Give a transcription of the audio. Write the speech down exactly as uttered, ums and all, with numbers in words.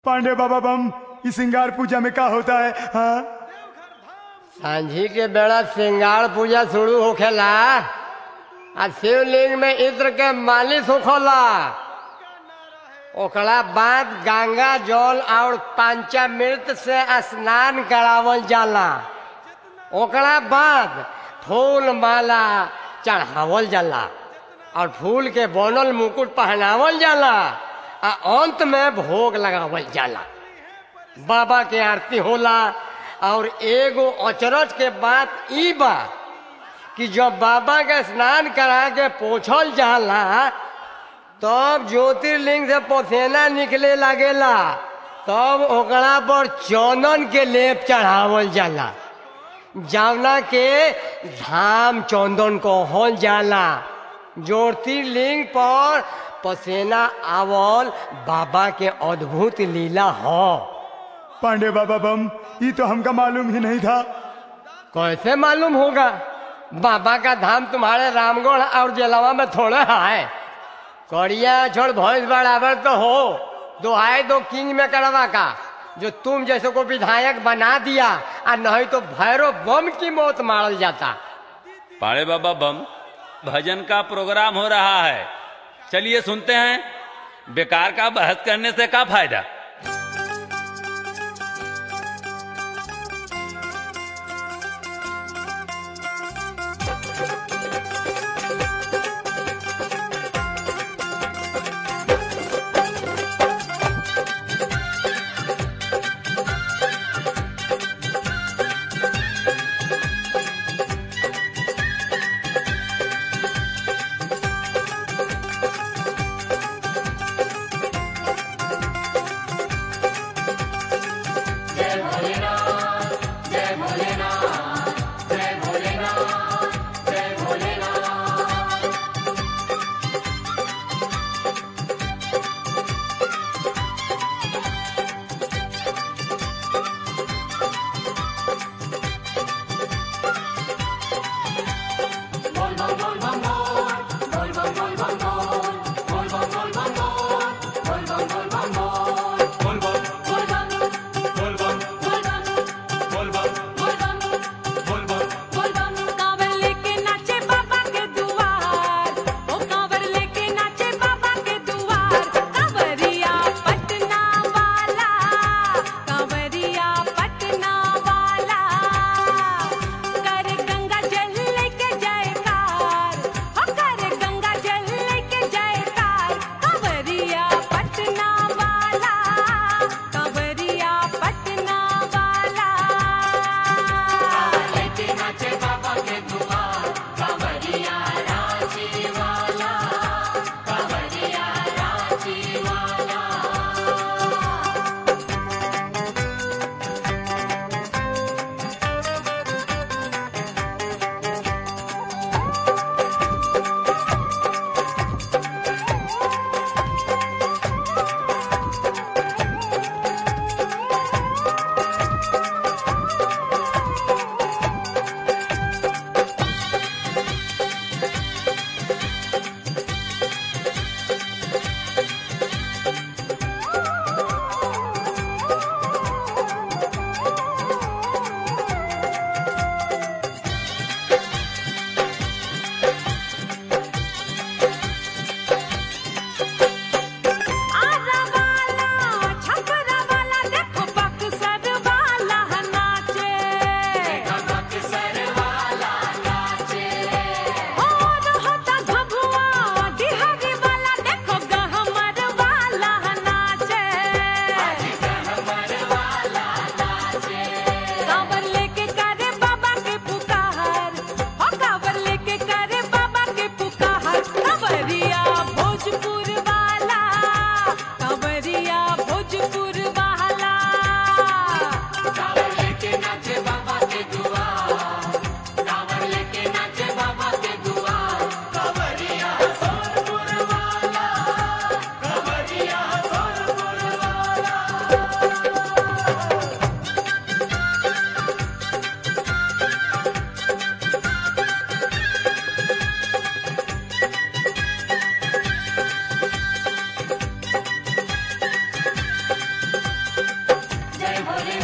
पांडे बाबा बम इस श्रृंगार पूजा में क्या होता है? हाँ, सांझी के बेड़ा श्रृंगार पूजा शुरू होखेला आ शिवलिंग में इत्र के मालिश होखला। ओकरा बाद गंगा जल और पंचामृत से स्नान करावल जाला। ओकरा बाद फूल माला चढ़ावल जाला और फूल के बनल मुकुट पहनावल जाला आ अंत में भोग लगावल जाला। बाबा के आरती होला और एगो अचरज के बात ई बा कि जब बाबा के स्नान करा के पोछल जाला तब ज्योतिर्लिंग से पसीना निकले लागेला, तब ओकरा पर चंदन के लेप चढ़ावल जाला जवना के धाम चंदन कहल जाला। ज्योतिर्लिंग पर पसीना आवल बाबा के अद्भुत लीला हो। पांडे बाबा बम ये तो हमका मालूम ही नहीं था। कैसे मालूम होगा? बाबा का धाम तुम्हारे रामगढ़ और जलवा में थोड़ा है। कड़िया छोड़ भैंस बराबर तो हो, दोहाई दो किंग में करवा का जो तुम जैसे को विधायक बना दिया और नहीं तो भैरव बम की मौत मारल जाता। पाड़े बाबा बम भजन का प्रोग्राम हो रहा है, चलिए सुनते हैं। बेकार का बहस करने से क्या फायदा। जय भोलेनाथ